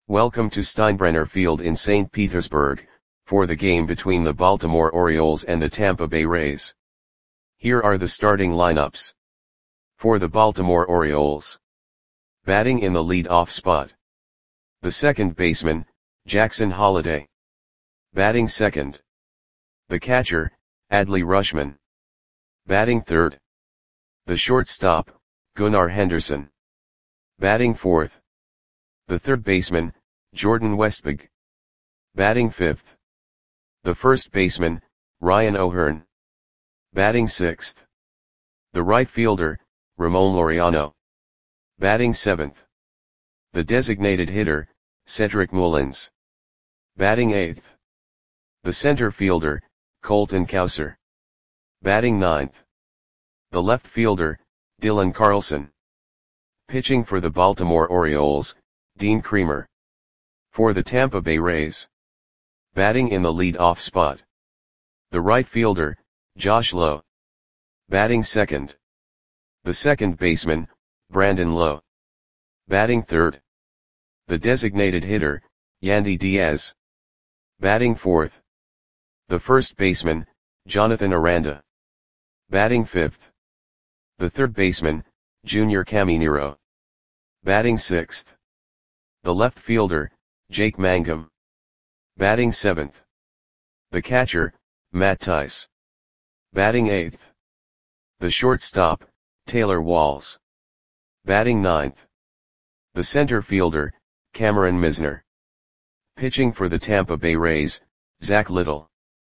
Welcome to Steinbrenner Field in St. Petersburg, for the game between the Baltimore Orioles and the Tampa Bay Rays. Here are the starting lineups. For the Baltimore Orioles. Batting in the lead-off spot. The second baseman, Jackson Holliday. Batting second. The catcher, Adley Rutschman. Batting third. The shortstop, Gunnar Henderson. Batting fourth. The third baseman, Jordan Westburg. Batting fifth. The first baseman, Ryan O'Hearn. Batting sixth. The right fielder, Ramon Laureano. Batting seventh. The designated hitter, Cedric Mullins. Batting eighth. The center fielder, Colton Cowser. Batting ninth. The left fielder, Dylan Carlson. Pitching for the Baltimore Orioles, Dean Kremer. For the Tampa Bay Rays. Batting in the lead-off spot. The right fielder, Josh Lowe. Batting second. The second baseman, Brandon Lowe. Batting third. The designated hitter, Yandy Diaz. Batting fourth. The first baseman, Jonathan Aranda. Batting fifth. The third baseman, Junior Caminero. Batting sixth. The left fielder, Jake Mangum. Batting seventh. The catcher, Matt Thaiss. Batting eighth. The shortstop, Taylor Walls. Batting ninth. The center fielder, Cameron Misner. Pitching for the Tampa Bay Rays, Zach Little.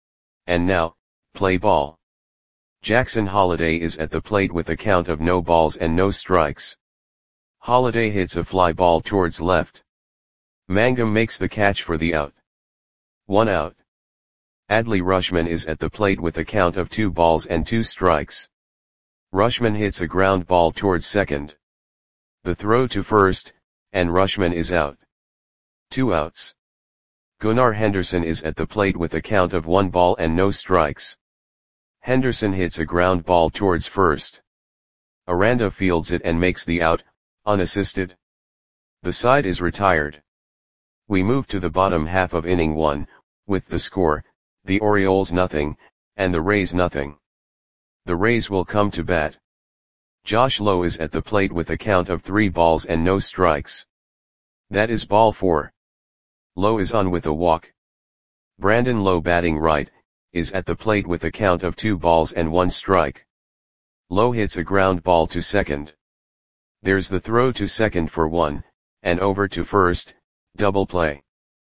And now, play ball. Jackson Holliday is at the plate with a count of no balls and no strikes. Holliday hits a fly ball towards left. Mangum makes the catch for the out. 1 out. Adley Rutschman is at the plate with a count of 2 balls and 2 strikes. Rutschman hits a ground ball towards second. The throw to first, and Rutschman is out. 2 outs. Gunnar Henderson is at the plate with a count of 1 ball and no strikes. Henderson hits a ground ball towards first. Aranda fields it and makes the out, unassisted. The side is retired. We move to the bottom half of inning 1, with the score, the Orioles nothing, and the Rays nothing. The Rays will come to bat. Josh Lowe is at the plate with a count of 3 balls and no strikes. That is ball 4. Lowe is on with a walk. Brandon Lowe, batting right, is at the plate with a count of 2 balls and 1 strike. Lowe hits a ground ball to second. There's the throw to second for 1, and over to first, double play.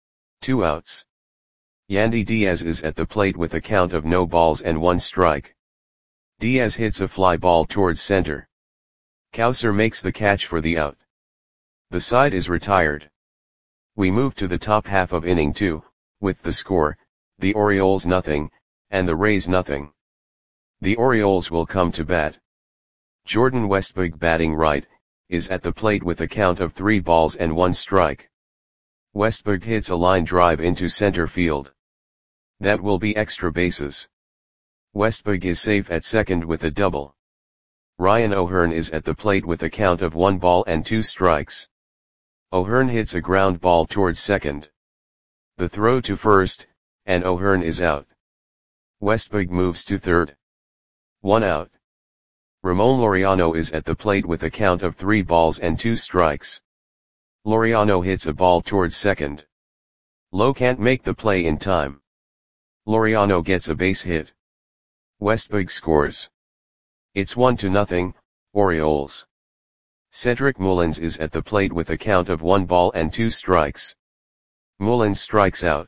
2 outs. Yandy Diaz is at the plate with a count of no balls and 1 strike. Diaz hits a fly ball towards center. Cowser makes the catch for the out. The side is retired. We move to the top half of inning 2, with the score, the Orioles nothing, and the Rays nothing. The Orioles will come to bat. Jordan Westburg, batting right, is at the plate with a count of 3 balls and 1 strike. Westburg hits a line drive into center field. That will be extra bases. Westburg is safe at second with a double. Ryan O'Hearn is at the plate with a count of 1 ball and 2 strikes. O'Hearn hits a ground ball towards second. The throw to first, and O'Hearn is out. Westburg moves to third. 1 out. Ramon Laureano is at the plate with a count of 3 balls and 2 strikes. Laureano hits a ball towards second. Lowe can't make the play in time. Laureano gets a base hit. Westburg scores. It's 1-0, Orioles. Cedric Mullins is at the plate with a count of 1 ball and 2 strikes. Mullins strikes out.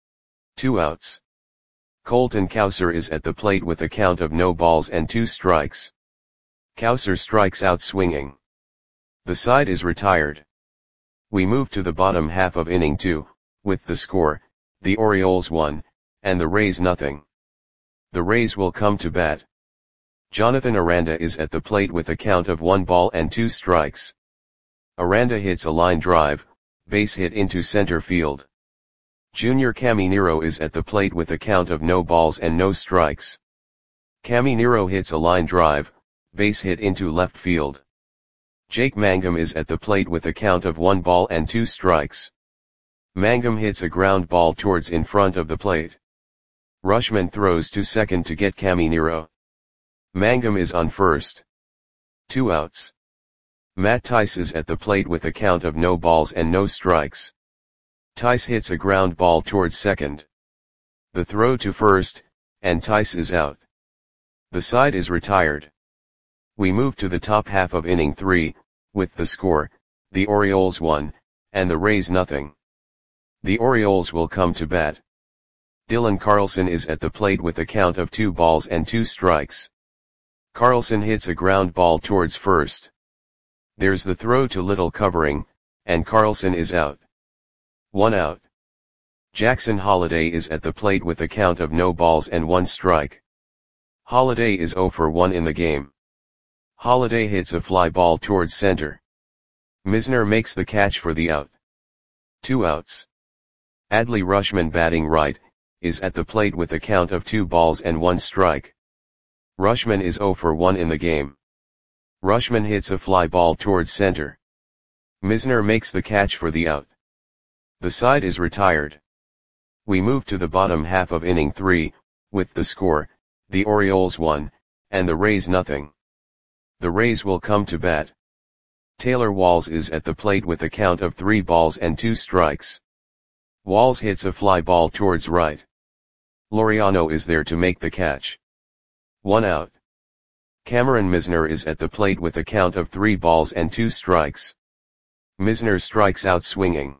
2 outs. Colton Cowser is at the plate with a count of no balls and 2 strikes. Cowser strikes out swinging. The side is retired. We move to the bottom half of inning 2, with the score, the Orioles 1, and the Rays nothing. The Rays will come to bat. Jonathan Aranda is at the plate with a count of 1 ball and 2 strikes. Aranda hits a line drive, base hit into center field. Junior Caminero is at the plate with a count of no balls and no strikes. Caminero hits a line drive, base hit into left field. Jake Mangum is at the plate with a count of 1 ball and 2 strikes. Mangum hits a ground ball towards in front of the plate. Rutschman throws to second to get Caminero. Mangum is on first. 2 outs. Matt Thaiss is at the plate with a count of no balls and no strikes. Thaiss hits a ground ball towards second. The throw to first, and Thaiss is out. The side is retired. We move to the top half of inning 3, with the score, the Orioles 1, and the Rays nothing. The Orioles will come to bat. Dylan Carlson is at the plate with a count of 2 balls and 2 strikes. Carlson hits a ground ball towards first. There's the throw to Little covering, and Carlson is out. 1 out. Jackson Holliday is at the plate with a count of no balls and 1 strike. Holliday is 0 for 1 in the game. Holliday hits a fly ball towards center. Misner makes the catch for the out. 2 outs. Adley Rutschman, batting right, is at the plate with a count of 2 balls and 1 strike. Rutschman is 0 for 1 in the game. Rutschman hits a fly ball towards center. Misner makes the catch for the out. The side is retired. We move to the bottom half of inning 3, with the score, the Orioles 1, and the Rays nothing. The Rays will come to bat. Taylor Walls is at the plate with a count of 3 balls and 2 strikes. Walls hits a fly ball towards right. Laureano is there to make the catch. 1 out. Cameron Misner is at the plate with a count of 3 balls and 2 strikes. Misner strikes out swinging.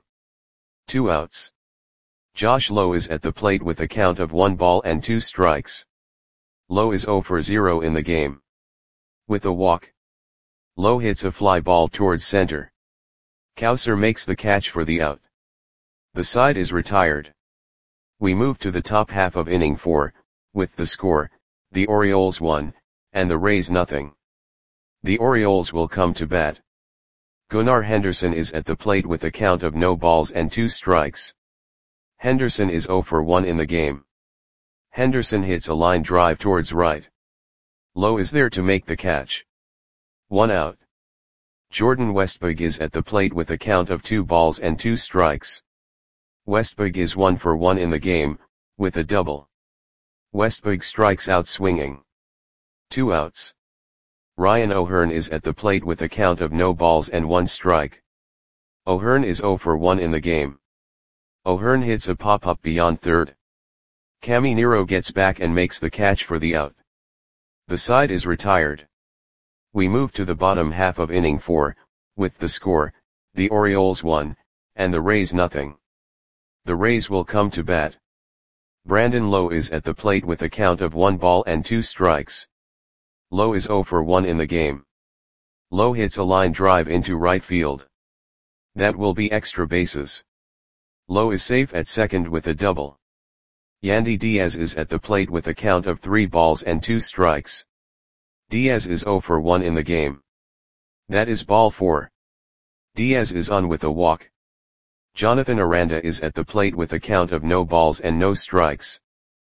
2 outs. Josh Lowe is at the plate with a count of 1 ball and 2 strikes. Lowe is 0 for 0 in the game. With a walk. Lowe hits a fly ball towards center. Cowser makes the catch for the out. The side is retired. We move to the top half of inning 4, with the score, the Orioles 1, and the Rays nothing. The Orioles will come to bat. Gunnar Henderson is at the plate with a count of no balls and 2 strikes. Henderson is 0 for 1 in the game. Henderson hits a line drive towards right. Lowe is there to make the catch. 1 out. Jordan Westburg is at the plate with a count of 2 balls and 2 strikes. Westburg is 1 for 1 in the game, with a double. Westburg strikes out swinging. 2 outs. Ryan O'Hearn is at the plate with a count of no balls and 1 strike. O'Hearn is 0 for 1 in the game. O'Hearn hits a pop-up beyond third. Caminero gets back and makes the catch for the out. The side is retired. We move to the bottom half of inning 4, with the score, the Orioles 1, and the Rays nothing. The Rays will come to bat. Brandon Lowe is at the plate with a count of 1 ball and 2 strikes. Lowe is 0 for 1 in the game. Lowe hits a line drive into right field. That will be extra bases. Lowe is safe at second with a double. Yandy Diaz is at the plate with a count of 3 balls and 2 strikes. Diaz is 0 for 1 in the game. That is ball 4. Diaz is on with a walk. Jonathan Aranda is at the plate with a count of no balls and no strikes.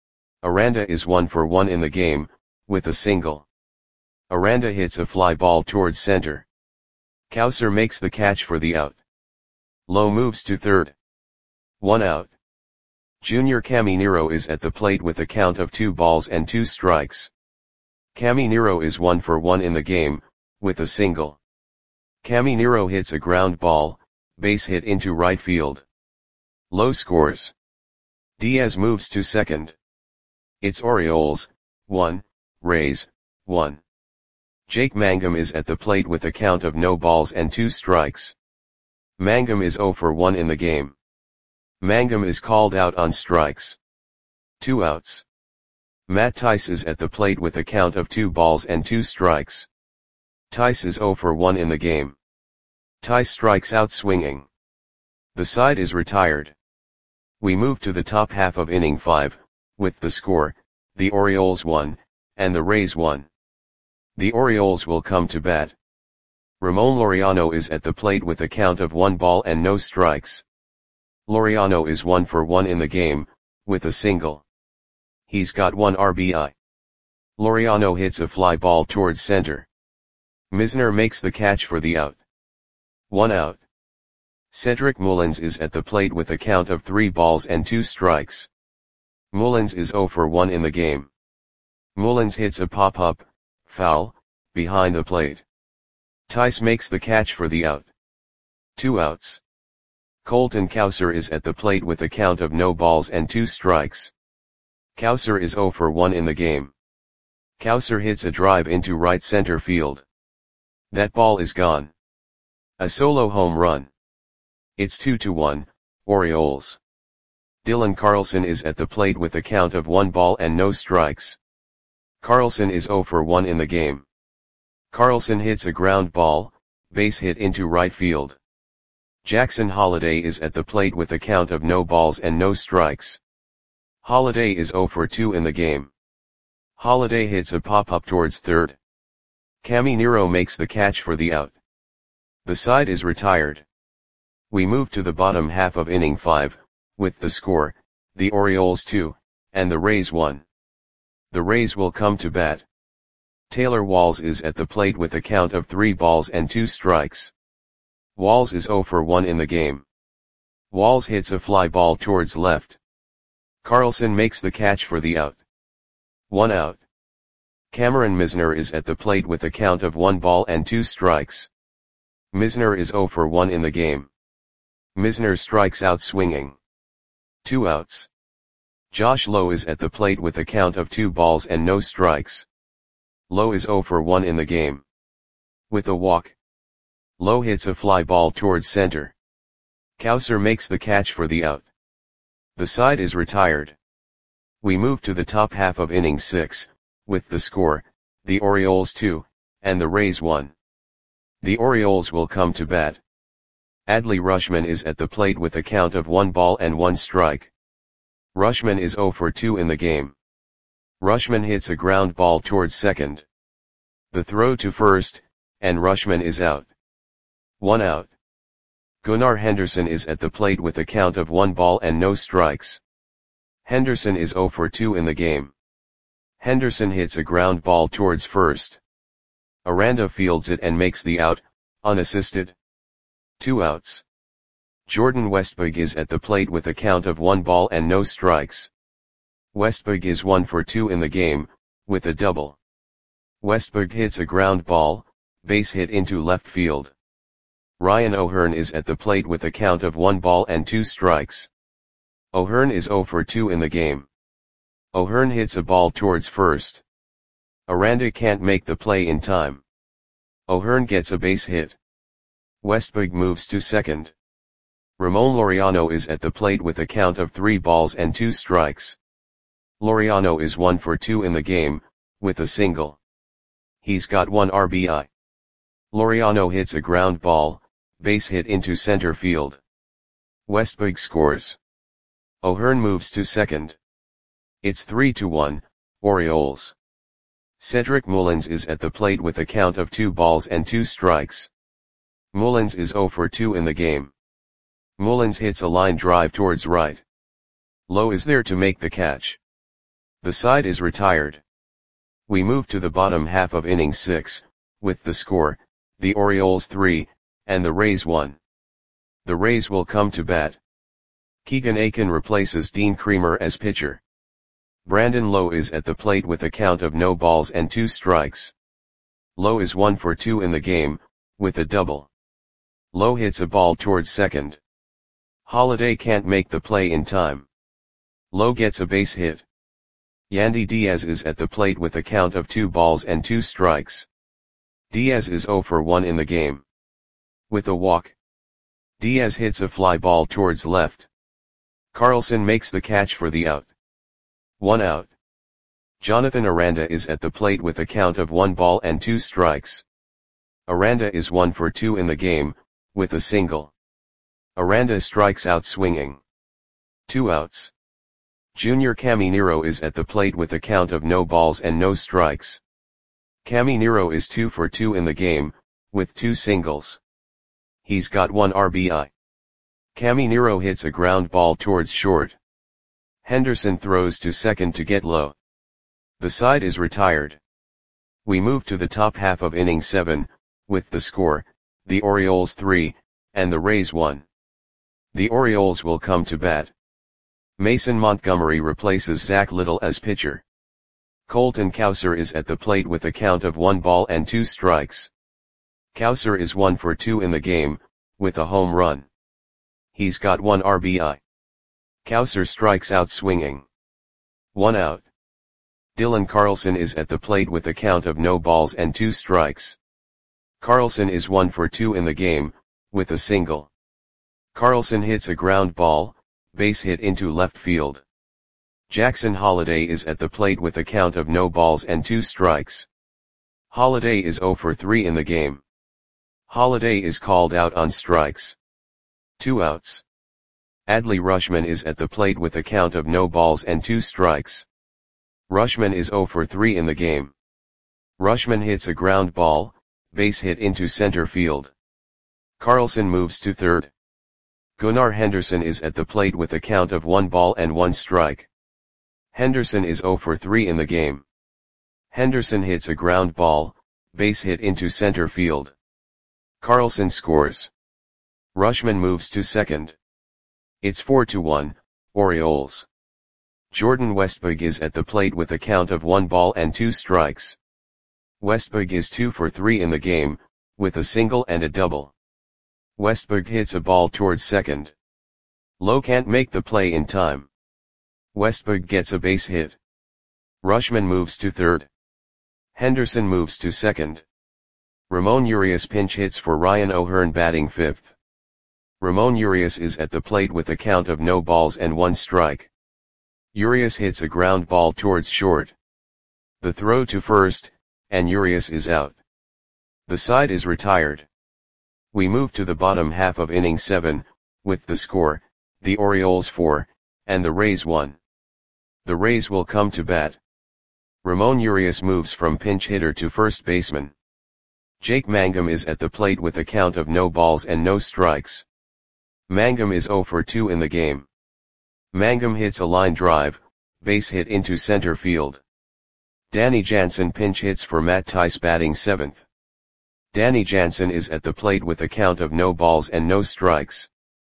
Aranda is 1 for 1 in the game, with a single. Aranda hits a fly ball towards center. Cowser makes the catch for the out. Lowe moves to third. 1 out. Junior Caminero is at the plate with a count of 2 balls and 2 strikes. Caminero is 1 for 1 in the game, with a single. Caminero hits a ground ball, base hit into right field. Lowe scores. Diaz moves to second. It's Orioles, 1, Rays, 1. Jake Mangum is at the plate with a count of no balls and 2 strikes. Mangum is 0 for 1 in the game. Mangum is called out on strikes. 2 outs. Matt Thaiss is at the plate with a count of 2 balls and 2 strikes. Thaiss is 0 for 1 in the game. Thaiss strikes out swinging. The side is retired. We move to the top half of inning 5, with the score, the Orioles 1, and the Rays 1. The Orioles will come to bat. Ramon Laureano is at the plate with a count of 1 ball and no strikes. Laureano is 1 for 1 in the game, with a single. He's got 1 RBI. Laureano hits a fly ball towards center. Misner makes the catch for the out. 1 out. Cedric Mullins is at the plate with a count of 3 balls and 2 strikes. Mullins is 0 for 1 in the game. Mullins hits a pop-up, foul, behind the plate. Tice makes the catch for the out. 2 outs. Colton Cowser is at the plate with a count of no balls and 2 strikes. Cowser is 0 for 1 in the game. Cowser hits a drive into right center field. That ball is gone. A solo home run. It's 2-1, Orioles. Dylan Carlson is at the plate with a count of 1 ball and no strikes. Carlson is 0 for 1 in the game. Carlson hits a ground ball, base hit into right field. Jackson Holliday is at the plate with a count of no balls and no strikes. Holliday is 0 for 2 in the game. Holliday hits a pop-up towards third. Caminero makes the catch for the out. The side is retired. We move to the bottom half of inning 5, with the score, the Orioles 2, and the Rays 1. The Rays will come to bat. Taylor Walls is at the plate with a count of 3 balls and 2 strikes. Walls is 0 for 1 in the game. Walls hits a fly ball towards left. Carlson makes the catch for the out. 1 out. Cameron Misner is at the plate with a count of 1 ball and 2 strikes. Misner is 0 for 1 in the game. Misner strikes out swinging. 2 outs. Josh Lowe is at the plate with a count of 2 balls and no strikes. Lowe is 0 for 1 in the game. With a walk. Lowe hits a fly ball towards center. Cowser makes the catch for the out. The side is retired. We move to the top half of inning 6, with the score, the Orioles 2, and the Rays 1. The Orioles will come to bat. Adley Rutschman is at the plate with a count of 1 ball and 1 strike. Rutschman is 0 for 2 in the game. Rutschman hits a ground ball towards second. The throw to first, and Rutschman is out. 1 out. Gunnar Henderson is at the plate with a count of 1 ball and no strikes. Henderson is 0 for 2 in the game. Henderson hits a ground ball towards first. Aranda fields it and makes the out, unassisted. 2 outs. Jordan Westburg is at the plate with a count of 1 ball and no strikes. Westburg is 1 for 2 in the game, with a double. Westburg hits a ground ball, base hit into left field. Ryan O'Hearn is at the plate with a count of 1 ball and 2 strikes. O'Hearn is 0 for 2 in the game. O'Hearn hits a ball towards first. Aranda can't make the play in time. O'Hearn gets a base hit. Westburg moves to second. Ramon Laureano is at the plate with a count of 3 balls and 2 strikes. Laureano is 1 for 2 in the game, with a single. He's got 1 RBI. Laureano hits a ground ball, base hit into center field. Westburg scores. O'Hearn moves to second. It's 3-1, Orioles. Cedric Mullins is at the plate with a count of 2 balls and 2 strikes. Mullins is 0 for 2 in the game. Mullins hits a line drive towards right. Lowe is there to make the catch. The side is retired. We move to the bottom half of inning 6, with the score, the Orioles 3, and the Rays 1. The Rays will come to bat. Keegan Akin replaces Dean Kremer as pitcher. Brandon Lowe is at the plate with a count of no balls and 2 strikes. Lowe is 1 for 2 in the game, with a double. Lowe hits a ball towards second. Holliday can't make the play in time. Lowe gets a base hit. Yandy Diaz is at the plate with a count of 2 balls and 2 strikes. Diaz is 0 for 1 in the game. With a walk. Diaz hits a fly ball towards left. Carlson makes the catch for the out. 1 out. Jonathan Aranda is at the plate with a count of 1 ball and 2 strikes. Aranda is 1 for 2 in the game, with a single. Aranda strikes out swinging. 2 outs. Junior Caminero is at the plate with a count of no balls and no strikes. Caminero is 2 for 2 in the game, with 2 singles. He's got 1 RBI. Caminero hits a ground ball towards short. Henderson throws to second to get Lowe. The side is retired. We move to the top half of inning 7, with the score, the Orioles 3, and the Rays 1. The Orioles will come to bat. Mason Montgomery replaces Zach Little as pitcher. Colton Cowser is at the plate with a count of 1 ball and 2 strikes. Cowser is 1 for 2 in the game, with a home run. He's got 1 RBI. Cowser strikes out swinging. 1 out. Dylan Carlson is at the plate with a count of no balls and 2 strikes. Carlson is 1 for 2 in the game, with a single. Carlson hits a ground ball, base hit into left field. Jackson Holliday is at the plate with a count of no balls and 2 strikes. Holliday is 0 for 3 in the game. Holliday is called out on strikes. 2 outs. Adley Rutschman is at the plate with a count of no balls and 2 strikes. Rutschman is 0 for 3 in the game. Rutschman hits a ground ball, base hit into center field. Carlson moves to third. Gunnar Henderson is at the plate with a count of 1 ball and 1 strike. Henderson is 0 for 3 in the game. Henderson hits a ground ball, base hit into center field. Carlson scores. Rutschman moves to second. It's 4-1, Orioles. Jordan Westburg is at the plate with a count of 1 ball and 2 strikes. Westburg is 2 for 3 in the game, with a single and a double. Westburg hits a ball towards second. Lowe can't make the play in time. Westburg gets a base hit. Rutschman moves to third. Henderson moves to second. Ramon Urias pinch hits for Ryan O'Hearn batting fifth. Ramon Urias is at the plate with a count of no balls and 1 strike. Urias hits a ground ball towards short. The throw to first, and Urias is out. The side is retired. We move to the bottom half of inning 7, with the score, the Orioles 4, and the Rays 1. The Rays will come to bat. Ramon Urias moves from pinch hitter to first baseman. Jake Mangum is at the plate with a count of no balls and no strikes. Mangum is 0 for 2 in the game. Mangum hits a line drive, base hit into center field. Danny Jansen pinch hits for Matt Thaiss batting 7th. Danny Jansen is at the plate with a count of no balls and no strikes.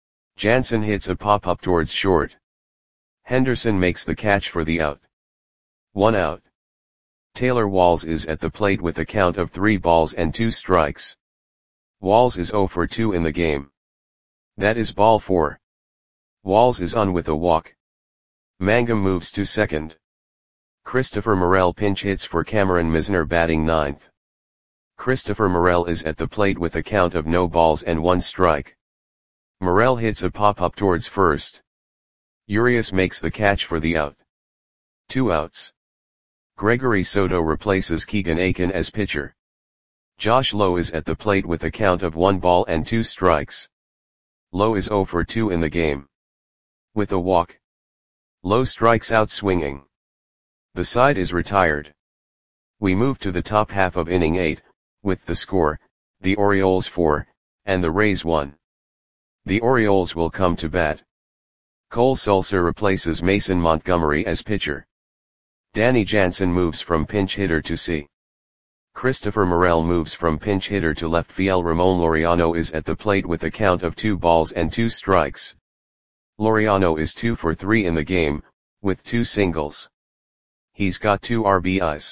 Jansen hits a pop-up towards short. Henderson makes the catch for the out. 1 out. Taylor Walls is at the plate with a count of 3 balls and 2 strikes. Walls is 0 for 2 in the game. That is ball 4. Walls is on with a walk. Mangum moves to second. Christopher Morel pinch hits for Cameron Misner batting 9th. Christopher Morel is at the plate with a count of no balls and 1 strike. Morel hits a pop-up towards first. Urias makes the catch for the out. 2 outs. Gregory Soto replaces Keegan Aiken as pitcher. Josh Lowe is at the plate with a count of 1 ball and 2 strikes. Lowe is 0 for 2 in the game. With a walk. Lowe strikes out swinging. The side is retired. We move to the top half of inning 8, with the score, the Orioles 4, and the Rays 1. The Orioles will come to bat. Cole Sulser replaces Mason Montgomery as pitcher. Danny Jansen moves from pinch hitter to C. Christopher Morel moves from pinch hitter to left field. Ramon Laureano is at the plate with a count of 2 balls and 2 strikes. Laureano is 2 for 3 in the game, with 2 singles. He's got 2 RBIs.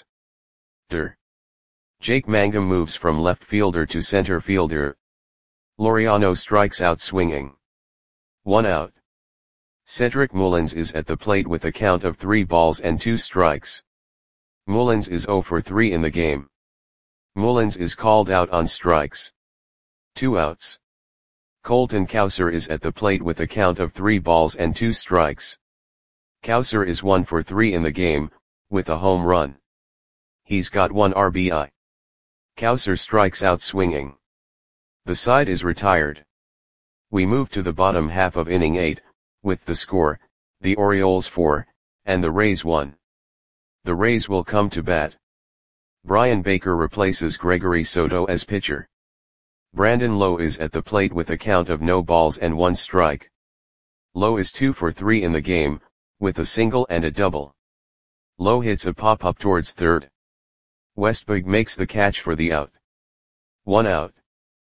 Jake Mangum moves from left fielder to center fielder. Laureano strikes out swinging. 1 out. Cedric Mullins is at the plate with a count of 3 balls and 2 strikes. Mullins is 0 for 3 in the game. Mullins is called out on strikes. 2 outs. Colton Cowser is at the plate with a count of 3 balls and 2 strikes. Cowser is 1 for 3 in the game, with a home run. He's got 1 RBI. Cowser strikes out swinging. The side is retired. We move to the bottom half of inning 8, with the score, the Orioles 4, and the Rays 1. The Rays will come to bat. Brian Baker replaces Gregory Soto as pitcher. Brandon Lowe is at the plate with a count of no balls and 1 strike. Lowe is 2 for 3 in the game, with a single and a double. Lowe hits a pop-up towards third. Westburg makes the catch for the out. 1 out.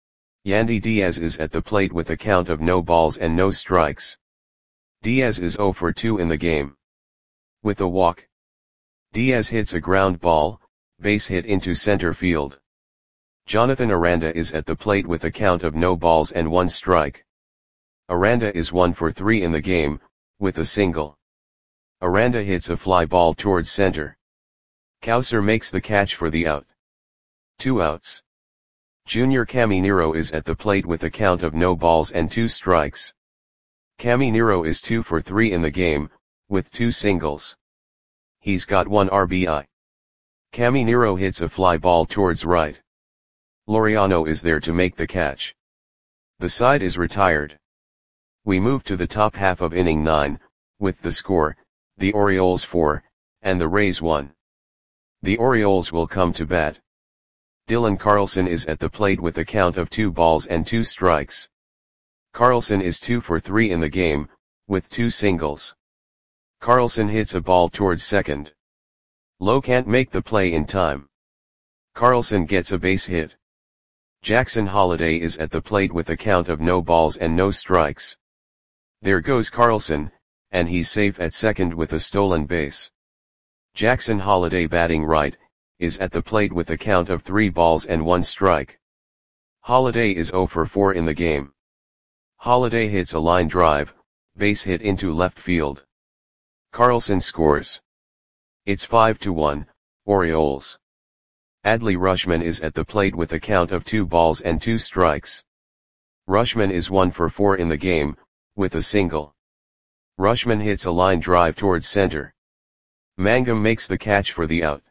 Yandy Diaz is at the plate with a count of no balls and no strikes. Diaz is 0 for 2 in the game. With a walk, Diaz hits a ground ball, base hit into center field. Jonathan Aranda is at the plate with a count of no balls and 1 strike. Aranda is 1 for 3 in the game, with a single. Aranda hits a fly ball towards center. Cowser makes the catch for the out. 2 outs. Junior Caminero is at the plate with a count of no balls and 2 strikes. Caminero is 2 for 3 in the game, with 2 singles. He's got 1 RBI. Caminero hits a fly ball towards right. Laureano is there to make the catch. The side is retired. We move to the top half of inning 9, with the score, the Orioles 4, and the Rays 1. The Orioles will come to bat. Dylan Carlson is at the plate with a count of 2 balls and 2 strikes. Carlson is 2 for 3 in the game, with 2 singles. Carlson hits a ball towards second. Lowe can't make the play in time. Carlson gets a base hit. Jackson Holliday is at the plate with a count of no balls and no strikes. There goes Carlson, and he's safe at second with a stolen base. Jackson Holliday, batting right, is at the plate with a count of 3 balls and 1 strike. Holliday is 0 for 4 in the game. Holliday hits a line drive, base hit into left field. Carlson scores. It's 5-1, Orioles. Adley Rutschman is at the plate with a count of 2 balls and 2 strikes. Rutschman is 1 for 4 in the game, with a single. Rutschman hits a line drive towards center. Mangum makes the catch for the out.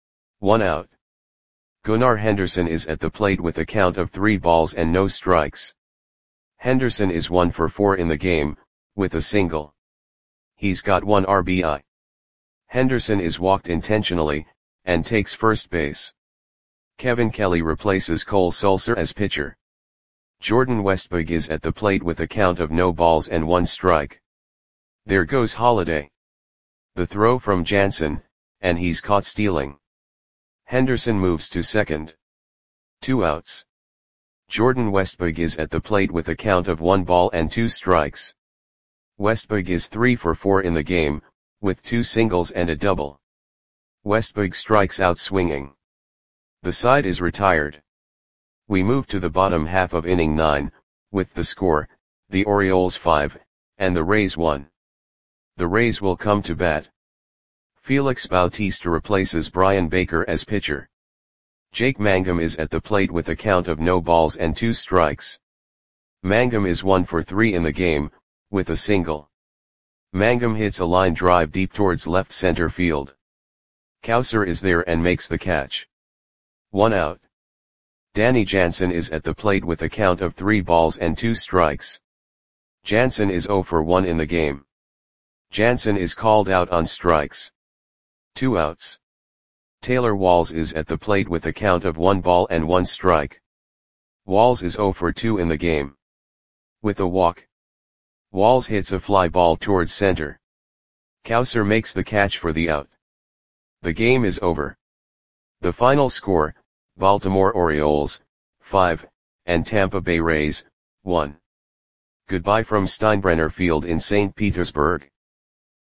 1 out. Gunnar Henderson is at the plate with a count of 3 balls and no strikes. Henderson is 1 for 4 in the game, with a single. He's got 1 RBI. Henderson is walked intentionally, and takes first base. Kevin Kelly replaces Cole Sulser as pitcher. Jordan Westburg is at the plate with a count of no balls and 1 strike. There goes Holliday. The throw from Jansen, and he's caught stealing. Henderson moves to second. 2 outs. Jordan Westburg is at the plate with a count of 1 ball and 2 strikes. Westburg is 3 for 4 in the game, with 2 singles and a double. Westburg strikes out swinging. The side is retired. We move to the bottom half of inning 9, with the score, the Orioles 5, and the Rays 1. The Rays will come to bat. Felix Bautista replaces Brian Baker as pitcher. Jake Mangum is at the plate with a count of no balls and 2 strikes. Mangum is 1 for 3 in the game, with a single. Mangum hits a line drive deep towards left center field. Cowser is there and makes the catch. 1 out. Danny Jansen is at the plate with a count of 3 balls and 2 strikes. Jansen is 0 for 1 in the game. Jansen is called out on strikes. 2 outs. Taylor Walls is at the plate with a count of 1 ball and 1 strike. Walls is 0 for 2 in the game. With a walk, Walls hits a fly ball towards center. Cowser makes the catch for the out. The game is over. The final score, Baltimore Orioles, 5, and Tampa Bay Rays, 1. Goodbye from Steinbrenner Field in St. Petersburg.